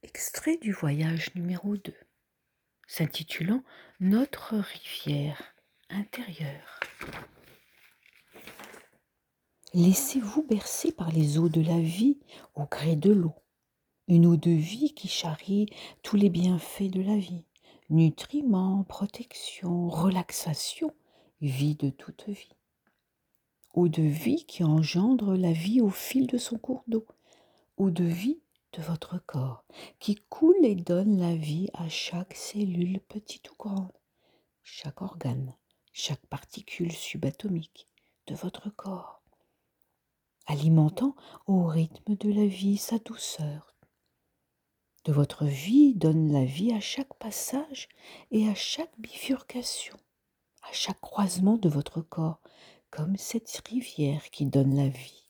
Extrait du voyage numéro 2, s'intitulant Notre rivière intérieure. Laissez-vous bercer par les eaux de la vie au gré de l'eau, une eau de vie qui charrie tous les bienfaits de la vie, nutriments, protection, relaxation, vie de toute vie. Eau de vie qui engendre la vie au fil de son cours d'eau, eau de vie de votre corps, qui coule et donne la vie à chaque cellule petite ou grande, chaque organe, chaque particule subatomique de votre corps, alimentant au rythme de la vie sa douceur. De votre vie donne la vie à chaque passage et à chaque bifurcation, à chaque croisement de votre corps, comme cette rivière qui donne la vie.